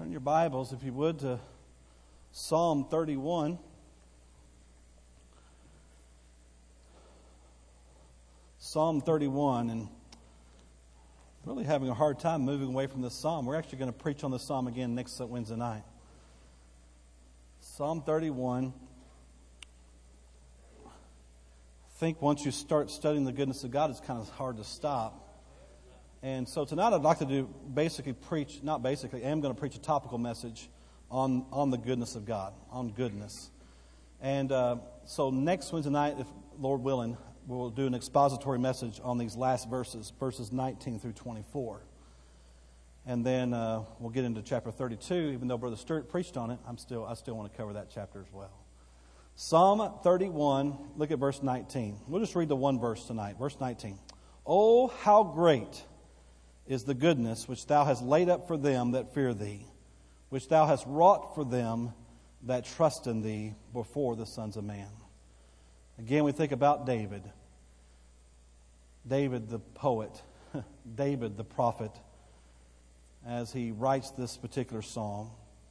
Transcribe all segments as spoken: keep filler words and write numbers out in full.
Turn your Bibles, if you would, to Psalm thirty-one. Psalm thirty-one, and really having a hard time moving away from this psalm. We're actually going to preach on this psalm again next Wednesday night. Psalm thirty-one. I think once you start studying the goodness of God, it's kind of hard to stop. And so tonight I'd like to do basically preach, not basically, I am going to preach a topical message on, on the goodness of God, on goodness. And uh, so next Wednesday night, if Lord willing, we'll do an expository message on these last verses, verses nineteen through twenty-four. And then uh, we'll get into chapter thirty-two. Even though Brother Stewart preached on it, I'm still I still want to cover that chapter as well. Psalm thirty-one, look at verse nineteen. We'll just read the one verse tonight. Verse nineteen. Oh, how great is the goodness which thou hast laid up for them that fear thee, which thou hast wrought for them that trust in thee before the sons of man. Again, we think about David. David the poet, David the prophet, as he writes this particular psalm.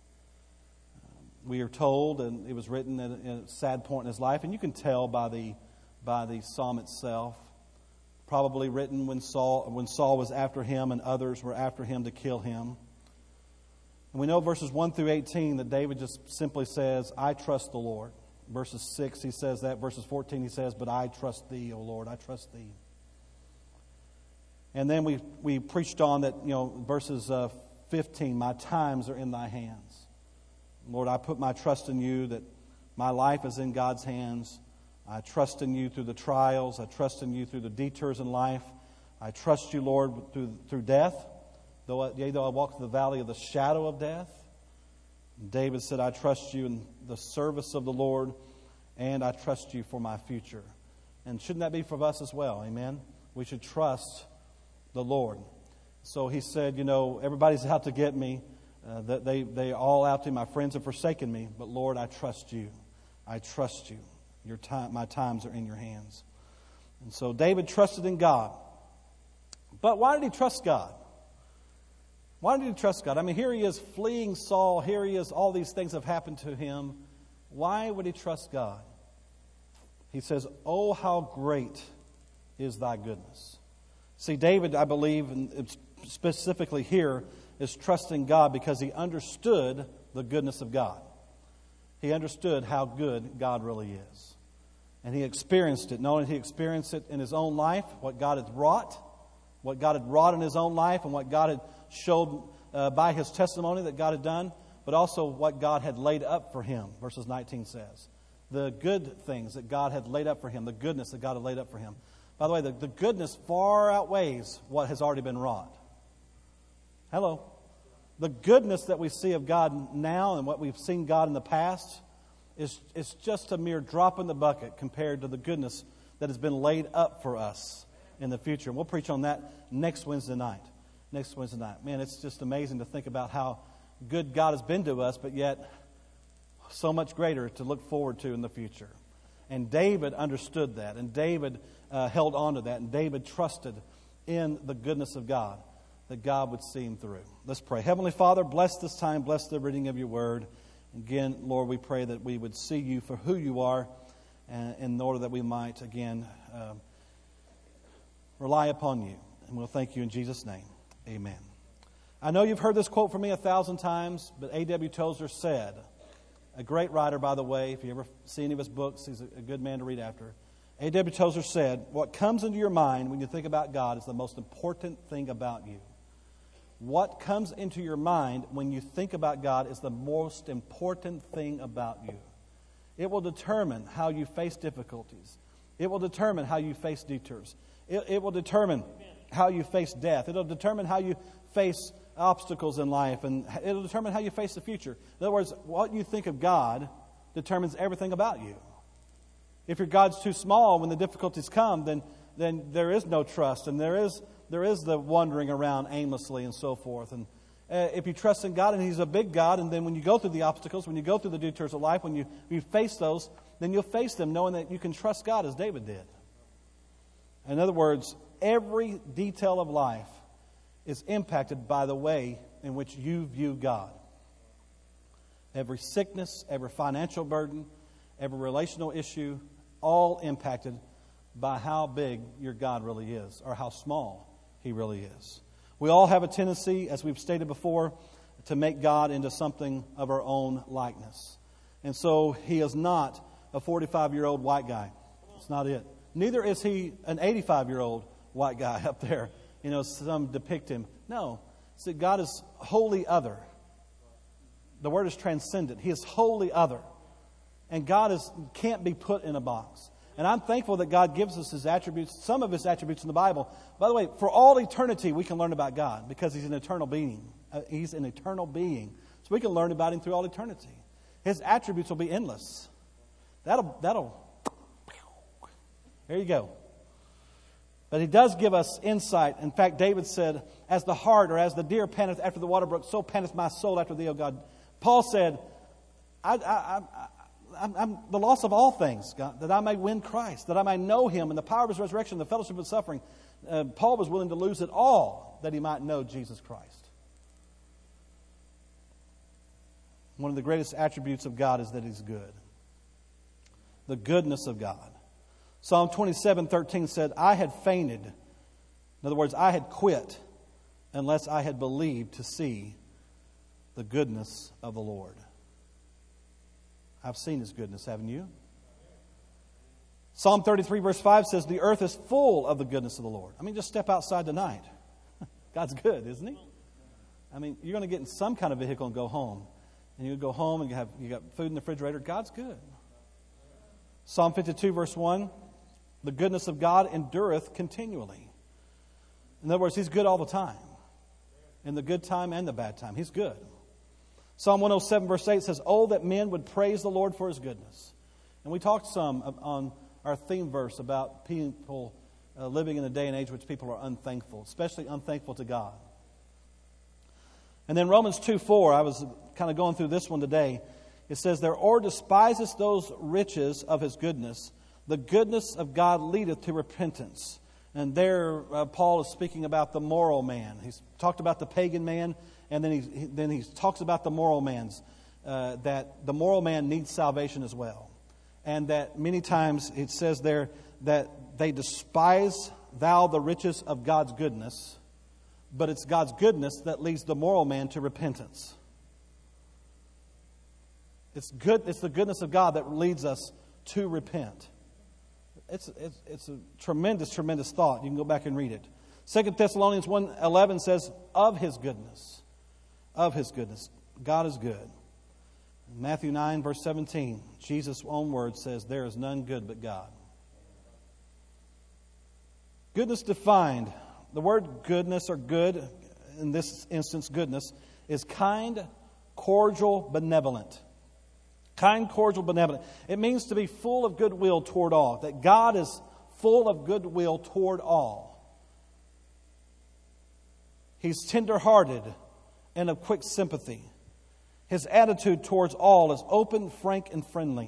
We are told, and it was written at a sad point in his life, and you can tell by the by the psalm itself, probably written when Saul when Saul was after him and others were after him to kill him. And we know verses one through eighteen that David just simply says, I trust the Lord. Verses six, he says that. Verses fourteen, he says, but I trust thee, O Lord, I trust thee. And then we we preached on that, you know, verses uh, fifteen, my times are in thy hands. Lord, I put my trust in you, that my life is in God's hands. I trust in you through the trials. I trust in you through the detours in life. I trust you, Lord, through through death. Though I, yea, though I walk through the valley of the shadow of death. David said, I trust you in the service of the Lord, and I trust you for my future. And shouldn't that be for us as well? Amen? We should trust the Lord. So he said, you know, everybody's out to get me. Uh, that they, they all out to me. My friends have forsaken me. But Lord, I trust you. I trust you. Your time, my times are in your hands. And so David trusted in God. But why did he trust God? Why did he trust God? I mean, here he is fleeing Saul. Here he is. All these things have happened to him. Why would he trust God? He says, oh, how great is thy goodness. See, David, I believe, and specifically here, is trusting God because he understood the goodness of God. He understood how good God really is. And he experienced it. Not only did he experience it in his own life, what God had wrought, what God had wrought in his own life, and what God had showed uh, by his testimony that God had done, but also what God had laid up for him, verses nineteen says. The good things that God had laid up for him, the goodness that God had laid up for him. By the way, the, the goodness far outweighs what has already been wrought. Hello. The goodness that we see of God now and what we've seen God in the past is, is just a mere drop in the bucket compared to the goodness that has been laid up for us in the future. And we'll preach on that next Wednesday night. Next Wednesday night. Man, it's just amazing to think about how good God has been to us, but yet so much greater to look forward to in the future. And David understood that, and David uh, held on to that, and David trusted in the goodness of God, that God would see him through. Let's pray. Heavenly Father, bless this time, bless the reading of your word. Again, Lord, we pray that we would see you for who you are, and in order that we might, again, uh, rely upon you. And we'll thank you in Jesus' name. Amen. I know you've heard this quote from me a thousand times, but A W Tozer said, a great writer, by the way, if you ever see any of his books, he's a good man to read after. A W Tozer said, what comes into your mind when you think about God is the most important thing about you. What comes into your mind when you think about God is the most important thing about you. It will determine how you face difficulties. It will determine how you face detours. It, it will determine how you face death. It will determine how you face obstacles in life. And it will determine how you face the future. In other words, what you think of God determines everything about you. If your God's too small when the difficulties come, then, then there is no trust. And there is... There is the wandering around aimlessly and so forth. And uh, if you trust in God and He's a big God, and then when you go through the obstacles, when you go through the detours of life, when you, you face those, then you'll face them knowing that you can trust God as David did. In other words, every detail of life is impacted by the way in which you view God. Every sickness, every financial burden, every relational issue, all impacted by how big your God really is or how small He really is. We all have a tendency, as we've stated before, to make God into something of our own likeness. And so He is not a forty-five-year-old white guy. It's not it. Neither is He an eighty-five-year-old white guy up there. You know, some depict Him. No. See, God is wholly other. The word is transcendent. He is wholly other. And God is can't be put in a box. And I'm thankful that God gives us His attributes, some of His attributes in the Bible. By the way, for all eternity, we can learn about God because He's an eternal being. Uh, he's an eternal being. So we can learn about Him through all eternity. His attributes will be endless. That'll, that'll, there you go. But He does give us insight. In fact, David said, as the hart or as the deer panteth after the water brook, so panteth my soul after Thee, O God. Paul said, I, I, I, I'm, I'm the loss of all things, God, that I may win Christ, that I may know Him and the power of His resurrection, the fellowship of suffering. Uh, Paul was willing to lose it all that he might know Jesus Christ. One of the greatest attributes of God is that He's good. The goodness of God. Psalm twenty-seven thirteen said, I had fainted. In other words, I had quit unless I had believed to see the goodness of the Lord. I've seen His goodness, haven't you? Psalm thirty-three verse five says, the earth is full of the goodness of the Lord. I mean, just step outside tonight. God's good, isn't He? I mean, you're going to get in some kind of vehicle and go home. And you go home and you have you got food in the refrigerator. God's good. Psalm fifty-two verse one, the goodness of God endureth continually. In other words, He's good all the time. In the good time and the bad time. He's good. Psalm one oh seven verse eight says, oh, that men would praise the Lord for His goodness. And we talked some on our theme verse about people uh, living in a day and age which people are unthankful, especially unthankful to God. And then Romans two four, I was kind of going through this one today. It says, therefore despiseth those riches of His goodness. The goodness of God leadeth to repentance. And there uh, Paul is speaking about the moral man. He's talked about the pagan man, and then he, he then he talks about the moral man's, uh, that the moral man needs salvation as well. And that many times it says there that they despise thou the riches of God's goodness, but it's God's goodness that leads the moral man to repentance. It's good. It's the goodness of God that leads us to repent. It's, it's, it's a tremendous, tremendous thought. You can go back and read it. Second Thessalonians one eleven says, of His goodness. Of His goodness. God is good. Matthew nine verse seventeen, Jesus' own word says, there is none good but God. Goodness defined. The word goodness or good, in this instance goodness, is kind, cordial, benevolent. Kind, cordial, benevolent. It means to be full of goodwill toward all. That God is full of goodwill toward all. He's tender-hearted and of quick sympathy. His attitude towards all is open, frank, and friendly.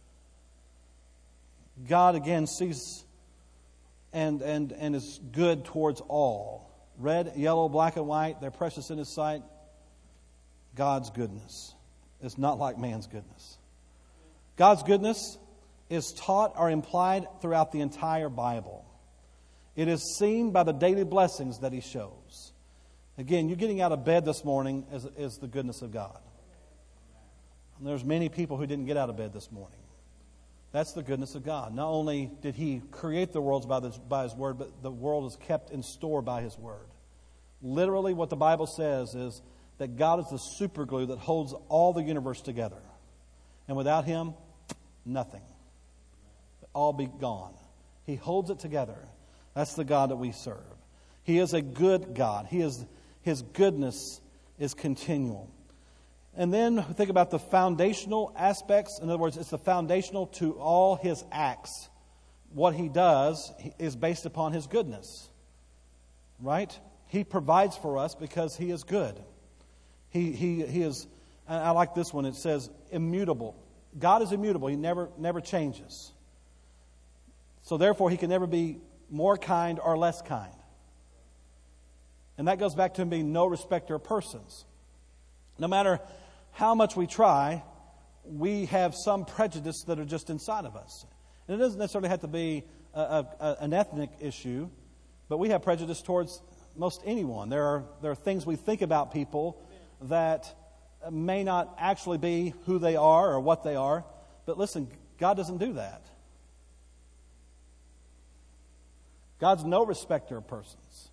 God again sees and, and, and is good towards all. Red, yellow, black, and white, they're precious in His sight. God's goodness is not like man's goodness. God's goodness is taught or implied throughout the entire Bible. It is seen by the daily blessings that He shows. Again, you getting out of bed this morning is, is the goodness of God. And there's many people who didn't get out of bed this morning. That's the goodness of God. Not only did He create the worlds by, this, by His Word, but the world is kept in store by His Word. Literally what the Bible says is that God is the super glue that holds all the universe together. And without Him, nothing. All be gone. He holds it together. That's the God that we serve. He is a good God. He is, His goodness is continual. And then think about the foundational aspects. In other words, it's the foundational to all His acts. What He does is based upon His goodness. Right? He provides for us because He is good. He, he, he is, I like this one, it says immutable. God is immutable. He never, never changes. So therefore, He can never be more kind or less kind. And that goes back to Him being no respecter of persons. No matter how much we try, we have some prejudice that are just inside of us. And it doesn't necessarily have to be a, a, an ethnic issue, but we have prejudice towards most anyone. There are, there are things we think about people that may not actually be who they are or what they are. But listen, God doesn't do that. God's no respecter of persons.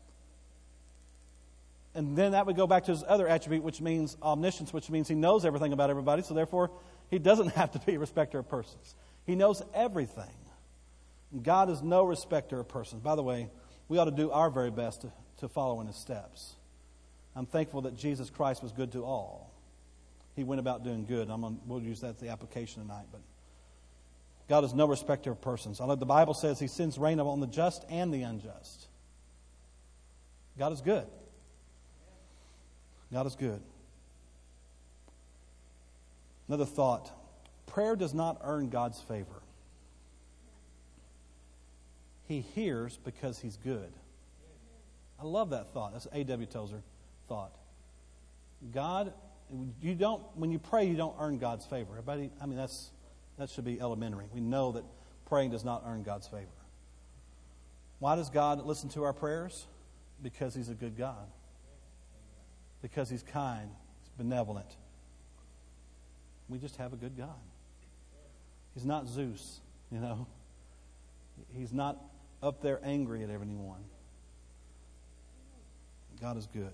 And then that would go back to his other attribute, which means omniscience, which means he knows everything about everybody. So therefore, he doesn't have to be a respecter of persons. He knows everything. And God is no respecter of persons. By the way, we ought to do our very best to, to follow in his steps. I'm thankful that Jesus Christ was good to all. He went about doing good. I'm on, we'll use that as the application tonight. But God is no respecter of persons. Although the Bible says he sends rain upon the just and the unjust. God is good. God is good. Another thought. Prayer does not earn God's favor. He hears because he's good. I love that thought. That's A W Tozer thought. God, you don't, when you pray, you don't earn God's favor. Everybody, I mean, that's that should be elementary. We know that praying does not earn God's favor. Why does God listen to our prayers? Because he's a good God. Because he's kind, he's benevolent. We just have a good God. He's not Zeus, you know. He's not up there angry at everyone. God is good.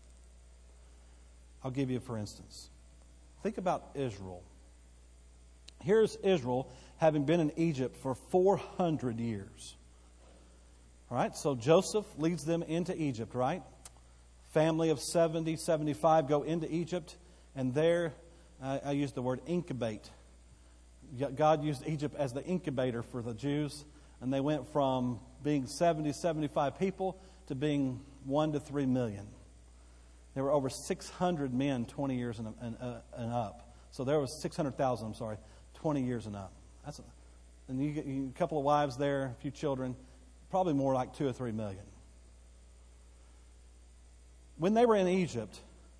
I'll give you for instance. Think about Israel. Here's Israel having been in Egypt for four hundred years. All right, so Joseph leads them into Egypt, right? Family of seventy, seventy-five go into Egypt, and there, uh, I use the word incubate. God used Egypt as the incubator for the Jews, and they went from being seventy, seventy-five people to being one to three million. There were over six hundred men twenty years and, and, uh, and up. So there was six hundred thousand, I'm sorry, twenty years and up. That's a, and you get you, a couple of wives there, a few children, probably more like two or three million. When they were in Egypt,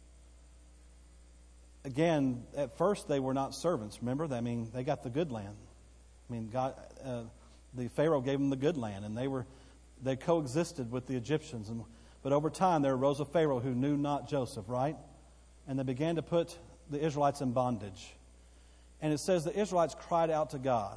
again, at first they were not servants. Remember, I mean, they got the good land. I mean, God, uh, the Pharaoh gave them the good land, and they were they coexisted with the Egyptians. And but over time, there arose a Pharaoh who knew not Joseph, right? And they began to put the Israelites in bondage. And it says the Israelites cried out to God,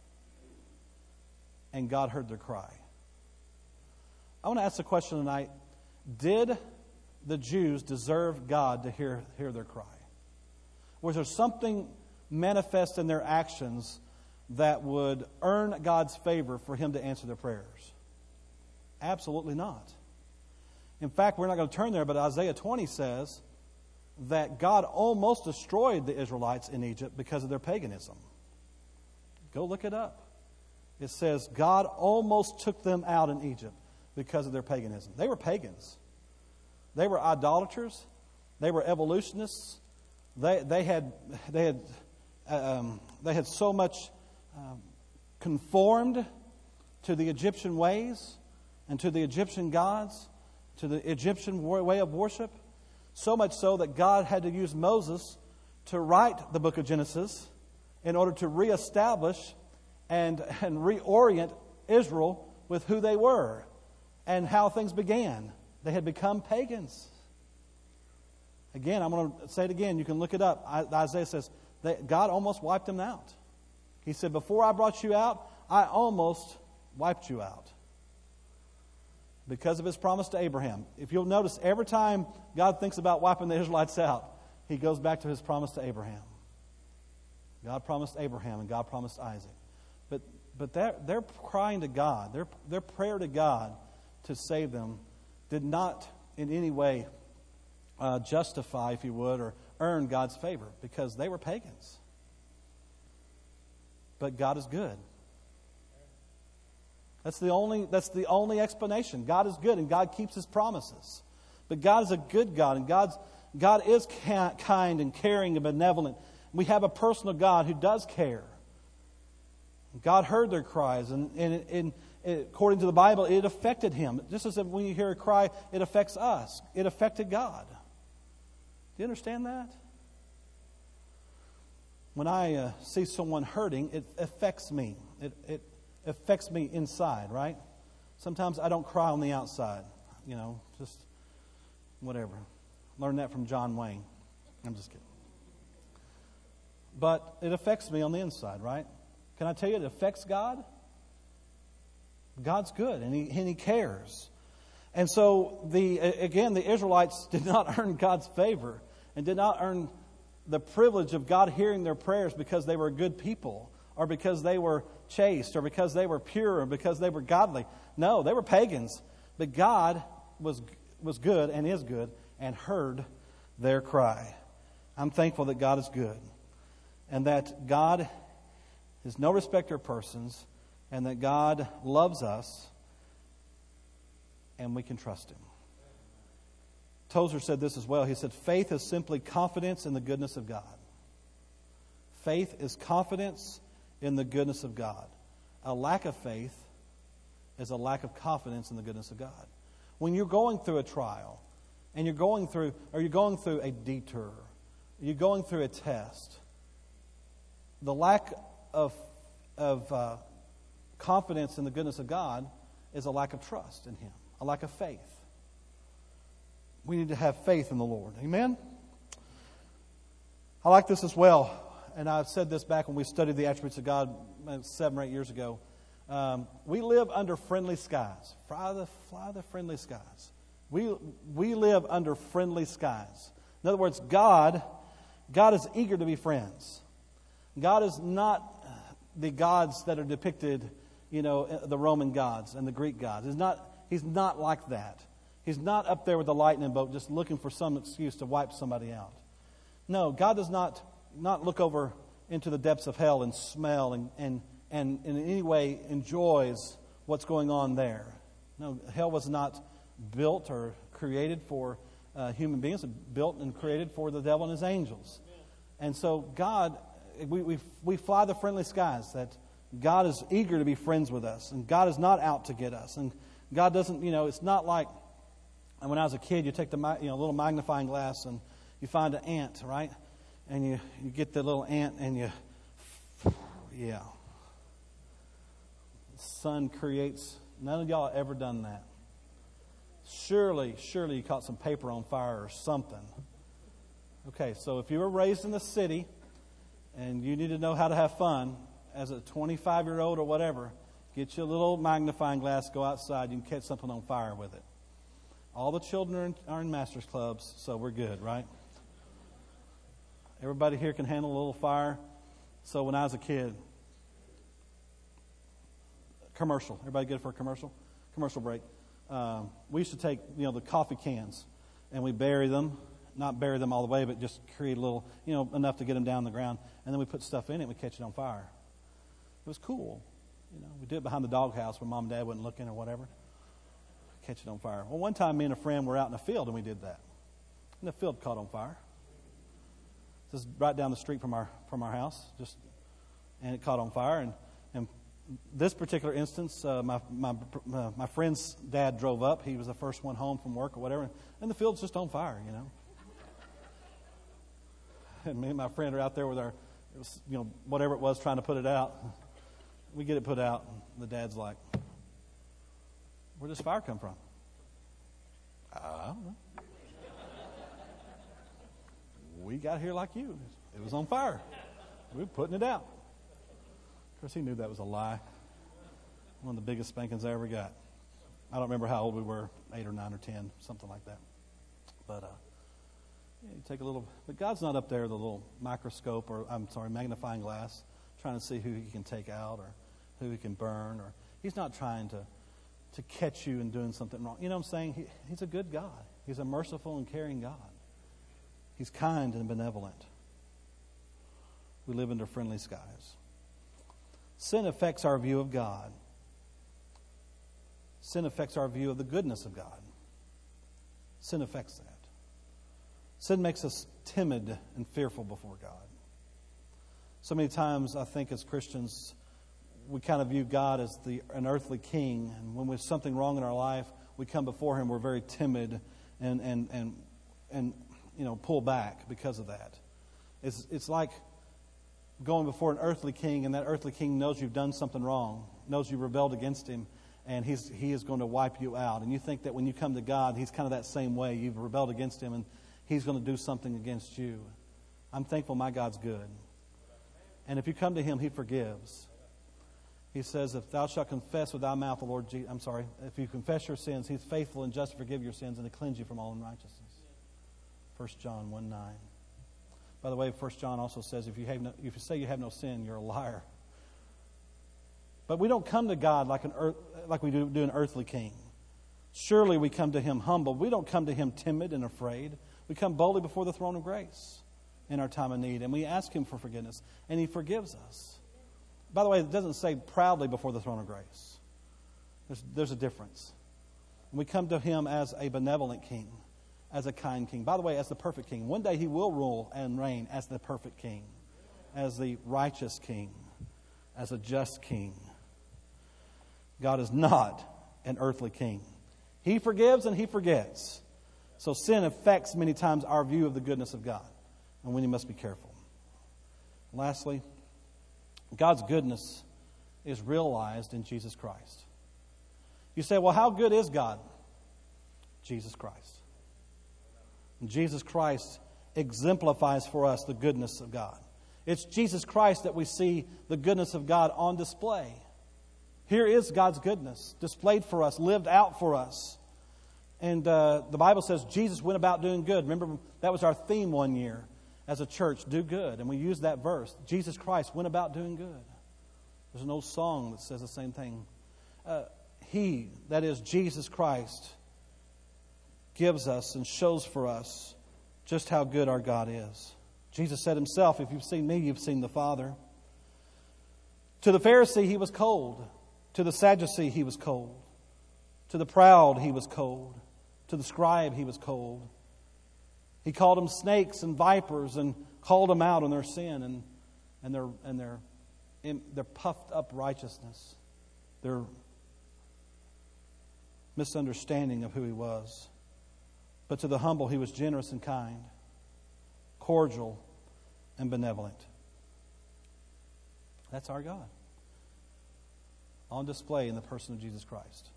and God heard their cry. I want to ask the question tonight: did the Jews deserve God to hear, hear their cry? Was there something manifest in their actions that would earn God's favor for him to answer their prayers? Absolutely not. In fact, we're not going to turn there, but Isaiah twenty says that God almost destroyed the Israelites in Egypt because of their paganism. Go look it up. It says God almost took them out in Egypt because of their paganism. They were pagans. They were idolaters. They were evolutionists. They they had they had um, they had so much um, conformed to the Egyptian ways and to the Egyptian gods, to the Egyptian way of worship, so much so that God had to use Moses to write the book of Genesis in order to reestablish and and reorient Israel with who they were and how things began. They had become pagans. Again, I'm going to say it again. You can look it up. Isaiah says that God almost wiped them out. He said, before I brought you out, I almost wiped you out. Because of his promise to Abraham. If you'll notice, every time God thinks about wiping the Israelites out, he goes back to his promise to Abraham. God promised Abraham and God promised Isaac. But but they're, they're crying to God. Their, their prayer to God to save them did not in any way uh, justify, if you would, or earn God's favor because they were pagans. But God is good. That's the only that's the only explanation. God is good and God keeps his promises. But God is a good God, and God's God is ca- kind and caring and benevolent. We have a personal God who does care. God heard their cries, and, and, and according to the Bible, it affected him. Just as if when you hear a cry, it affects us. It affected God. Do you understand that? when I uh, see someone hurting, it affects me. It, it affects me inside, right? Sometimes I don't cry on the outside, you know, just whatever. Learned that from John Wayne. I'm just kidding. But it affects me on the inside, right? Can I tell you it affects God? God's good, and He, and he cares. And so, the again, the Israelites did not earn God's favor and did not earn the privilege of God hearing their prayers because they were good people or because they were chaste or because they were pure or because they were godly. No, they were pagans. But God was was good and is good and heard their cry. I'm thankful that God is good and that God is no respecter of persons and that God loves us and we can trust Him. Tozer said this as well. He said, faith is simply confidence in the goodness of God. Faith is confidence in the goodness of God. A lack of faith is a lack of confidence in the goodness of God. When you're going through a trial, and you're going through, or you're going through a detour, you're going through a test, the lack of, of uh, confidence in the goodness of God is a lack of trust in Him, a lack of faith. We need to have faith in the Lord. Amen? I like this as well. And I've said this back when we studied the attributes of God seven or eight years ago. Um, we live under friendly skies. Fly the, fly the friendly skies. We, we live under friendly skies. In other words, God, God is eager to be friends. God is not the gods that are depicted, you know, the Roman gods and the Greek gods. He's not, he's not like that. He's not up there with a lightning bolt just looking for some excuse to wipe somebody out. No, God does not, not look over into the depths of hell and smell and, and, and in any way enjoys what's going on there. No, hell was not built or created for uh, human beings. It was built and created for the devil and his angels. And so God, we, we, we fly the friendly skies that God is eager to be friends with us. And God is not out to get us. And God doesn't, you know, it's not like and when I was a kid, you take the you know little magnifying glass and you find an ant, right? And you, you get the little ant and you, yeah. The sun creates, none of y'all have ever done that. Surely, surely you caught some paper on fire or something. Okay, so if you were raised in the city and you need to know how to have fun, as a twenty-five-year-old or whatever, get you a little magnifying glass, go outside, you can catch something on fire with it. All the children are in, are in master's clubs, so we're good, right? Everybody here can handle a little fire. So when I was a kid, commercial. Everybody good for a commercial? Commercial break. Um, we used to take, you know, the coffee cans and we bury them. Not bury them all the way, but just create a little, you know, enough to get them down the ground. And then we put stuff in it and we catch it on fire. It was cool. You know, we did it behind the doghouse when mom and dad wasn't looking or whatever. Catch it on fire. Well, one time me and a friend were out in the field and we did that. And the field caught on fire. This is right down the street from our from our house. Just and it caught on fire. And and this particular instance, uh, my my uh, my friend's dad drove up. He was the first one home from work or whatever, and the field's just on fire. You know. And me and my friend are out there with our, it was, you know, whatever it was, trying to put it out. We get it put out, and the dad's like, "Where does fire come from?" I don't know. We got here like you. It was on fire. We were putting it out. Of course, he knew that was a lie. One of the biggest spankings I ever got. I don't remember how old we were, eight or nine or ten, something like that. But uh, yeah, you take a little. But God's not up there with a little microscope or I'm sorry, magnifying glass, trying to see who He can take out or who He can burn, or He's not trying to to catch you in doing something wrong. You know what I'm saying? He, he's a good God. He's a merciful and caring God. He's kind and benevolent. We live under friendly skies. Sin affects our view of God. Sin affects our view of the goodness of God. Sin affects that. Sin makes us timid and fearful before God. So many times, I think as Christians, we kind of view God as the an earthly king. And when there's something wrong in our life, we come before Him, we're very timid and and and and you know, pull back because of that. It's it's like going before an earthly king, and that earthly king knows you've done something wrong, knows you rebelled against him, and he's, he is going to wipe you out. And you think that when you come to God, he's kind of that same way. You've rebelled against him, and he's going to do something against you. I'm thankful my God's good. And if you come to him, he forgives. He says, if thou shalt confess with thy mouth the Lord Jesus, I'm sorry, if you confess your sins, he's faithful and just to forgive your sins and to cleanse you from all unrighteousness. First John one nine. By the way, First John also says, if you, have no, if you say you have no sin, you're a liar. But we don't come to God like, an earth, like we do, do an earthly king. Surely we come to him humble. We don't come to him timid and afraid. We come boldly before the throne of grace in our time of need, and we ask him for forgiveness, and he forgives us. By the way, it doesn't say proudly before the throne of grace. There's, there's a difference. And we come to him as a benevolent king, as a kind king. By the way, as the perfect king. One day he will rule and reign as the perfect king, as the righteous king, as a just king. God is not an earthly king. He forgives and he forgets. So sin affects many times our view of the goodness of God, and we must be careful. Lastly, God's goodness is realized in Jesus Christ. You say, well, how good is God? Jesus Christ. And Jesus Christ exemplifies for us the goodness of God. It's Jesus Christ that we see the goodness of God on display. Here is God's goodness displayed for us, lived out for us. And uh, the Bible says Jesus went about doing good. Remember, that was our theme one year as a church, do good. And we used that verse. Jesus Christ went about doing good. There's an old song that says the same thing. Uh, he, that is Jesus Christ, gives us and shows for us just how good our God is. Jesus said himself, if you've seen me, you've seen the Father. To the Pharisee, he was cold. To the Sadducee, he was cold. To the proud, he was cold. To the scribe, he was cold. He called them snakes and vipers and called them out on their sin and, and, their, and their, in, their puffed up righteousness, their misunderstanding of who he was. But to the humble, he was generous and kind, cordial and benevolent. That's our God, on display in the person of Jesus Christ.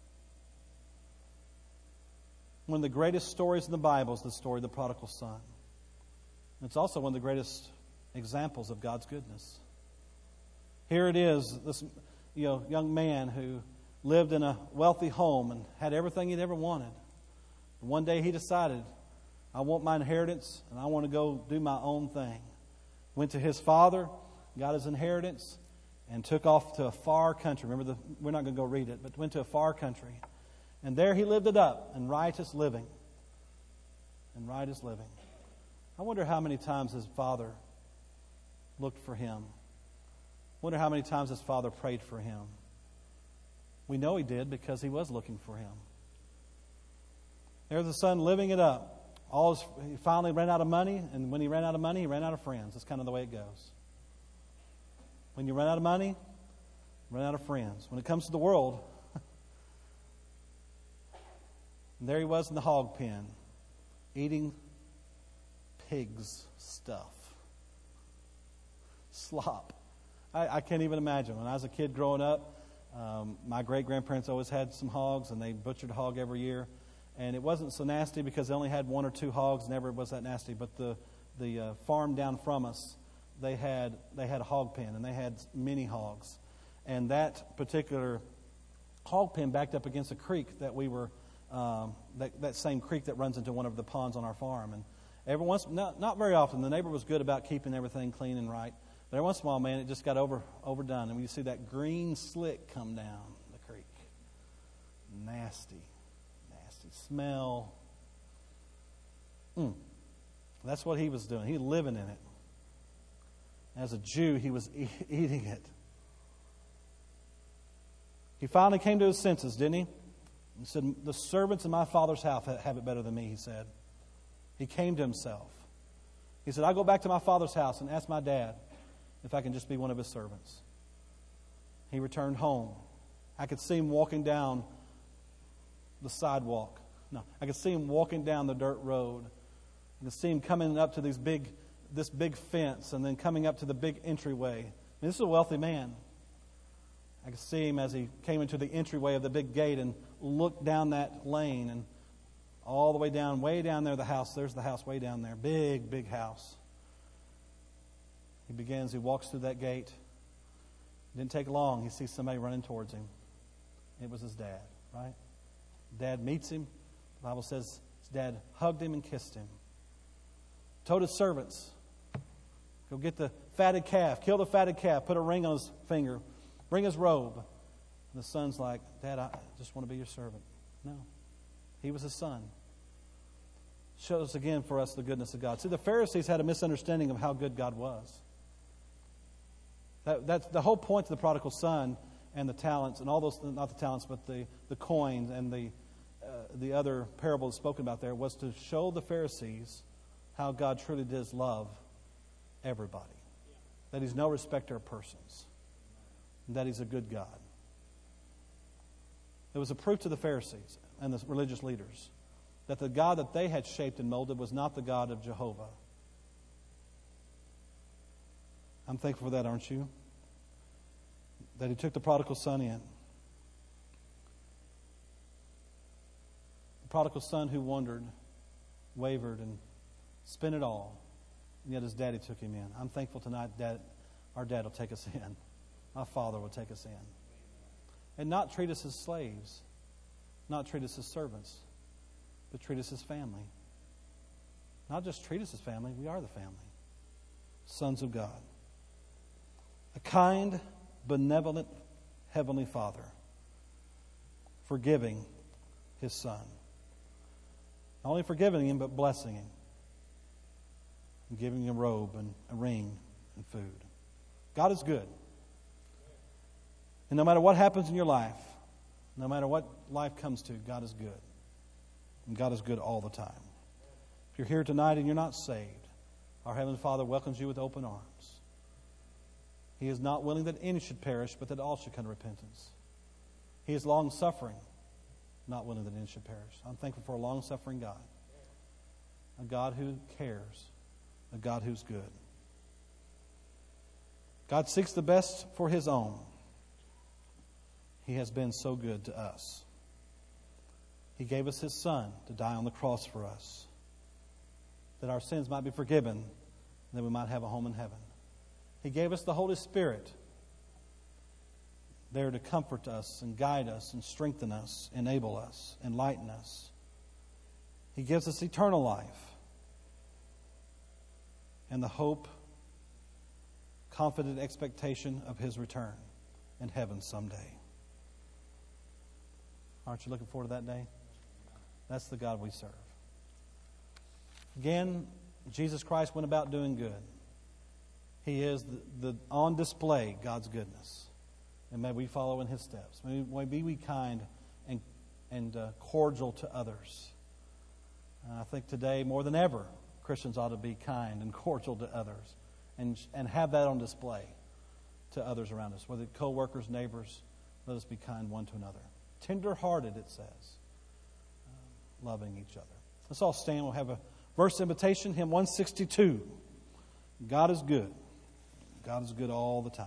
One of the greatest stories in the Bible is the story of the prodigal son. It's also one of the greatest examples of God's goodness. Here it is, this you know, young man who lived in a wealthy home and had everything he'd ever wanted. And one day he decided, I want my inheritance and I want to go do my own thing. Went to his father, got his inheritance, and took off to a far country. Remember, the, we're not going to go read it, but went to a far country. And there he lived it up in riotous living. In riotous living. I wonder how many times his father looked for him. I wonder how many times his father prayed for him. We know he did because he was looking for him. There's the son living it up. All his, he finally ran out of money, and when he ran out of money, he ran out of friends. That's kind of the way it goes. When you run out of money, you run out of friends. When it comes to the world, and there he was in the hog pen, eating pig's stuff. Slop. I, I can't even imagine. When I was a kid growing up, um, my great-grandparents always had some hogs, and they butchered a hog every year. And it wasn't so nasty because they only had one or two hogs. Never was that nasty. But the, the uh, farm down from us, they had, they had a hog pen, and they had many hogs. And that particular hog pen backed up against a creek that we were Um, that, that same creek that runs into one of the ponds on our farm. And every once, not, not very often, the neighbor was good about keeping everything clean and right. But every once in a while, man, it just got over overdone. And when you see that green slick come down the creek, nasty, nasty smell. Mm. That's what he was doing. He was living in it. As a Jew, he was e- eating it. He finally came to his senses, didn't he? He said, the servants in my father's house have it better than me, he said. He came to himself. He said, I'll go back to my father's house and ask my dad if I can just be one of his servants. He returned home. I could see him walking down the sidewalk. No, I could see him walking down the dirt road. I could see him coming up to these big this big fence and then coming up to the big entryway. I mean, this is a wealthy man. I could see him as he came into the entryway of the big gate and looked down that lane and all the way down, way down there, the house. There's the house way down there. Big, big house. He begins, he walks through that gate. It didn't take long. He sees somebody running towards him. It was his dad, right? Dad meets him. The Bible says his dad hugged him and kissed him. Told his servants, go get the fatted calf, kill the fatted calf, put a ring on his finger, bring his robe. And the son's like, Dad, I just want to be your servant. No. He was his son. Shows again for us the goodness of God. See, the Pharisees had a misunderstanding of how good God was. That, that's the whole point of the prodigal son and the talents and all those, not the talents, but the, the coins and the, uh, the other parables spoken about there was to show the Pharisees how God truly does love everybody. That He's no respecter of persons. And that He's a good God. It was a proof to the Pharisees and the religious leaders that the God that they had shaped and molded was not the God of Jehovah. I'm thankful for that, aren't you? That He took the prodigal son in. The prodigal son who wandered, wavered, and spent it all, and yet his daddy took him in. I'm thankful tonight that our dad will take us in. Our Father will take us in. And not treat us as slaves, not treat us as servants, but treat us as family. Not just treat us as family, we are the family. Sons of God. A kind, benevolent Heavenly Father, forgiving His Son. Not only forgiving Him, but blessing Him. And giving Him a robe and a ring and food. God is good. And no matter what happens in your life, no matter what life comes to, God is good. And God is good all the time. If you're here tonight and you're not saved, our Heavenly Father welcomes you with open arms. He is not willing that any should perish, but that all should come to repentance. He is long-suffering, not willing that any should perish. I'm thankful for a long-suffering God. A God who cares. A God who's good. God seeks the best for His own. He has been so good to us. He gave us His Son to die on the cross for us, that our sins might be forgiven, and that we might have a home in heaven. He gave us the Holy Spirit there to comfort us and guide us and strengthen us, enable us, enlighten us. He gives us eternal life and the hope, confident expectation of His return in heaven someday. Aren't you looking forward to that day? That's the God we serve. Again, Jesus Christ went about doing good. He is the, the on display God's goodness. And may we follow in His steps. May, may be we kind and, and uh, cordial to others. And I think today, more than ever, Christians ought to be kind and cordial to others. And, and have that on display to others around us. Whether co-workers, neighbors, let us be kind one to another. Tender-hearted, it says. Uh, loving each other. Let's all stand. We'll have a verse invitation. Hymn one sixty-two. God is good. God is good all the time.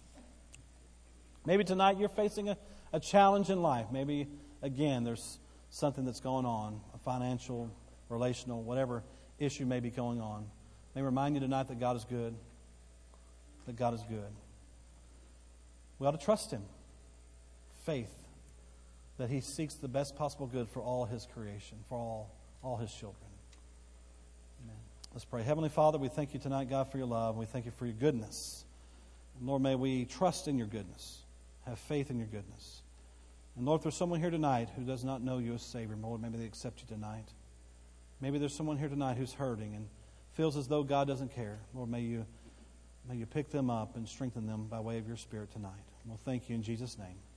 Maybe tonight you're facing a, a challenge in life. Maybe, again, there's something that's going on. A financial, relational, whatever issue may be going on. May remind you tonight that God is good. That God is good. We ought to trust Him. Faith. That He seeks the best possible good for all His creation, for all, all His children. Amen. Let's pray. Heavenly Father, we thank You tonight, God, for Your love. We thank You for Your goodness. And Lord, may we trust in Your goodness. Have faith in Your goodness. And Lord, if there's someone here tonight who does not know You as Savior, Lord, maybe they accept You tonight. Maybe there's someone here tonight who's hurting and feels as though God doesn't care. Lord, may You, may You pick them up and strengthen them by way of Your Spirit tonight. And we'll thank You in Jesus' name.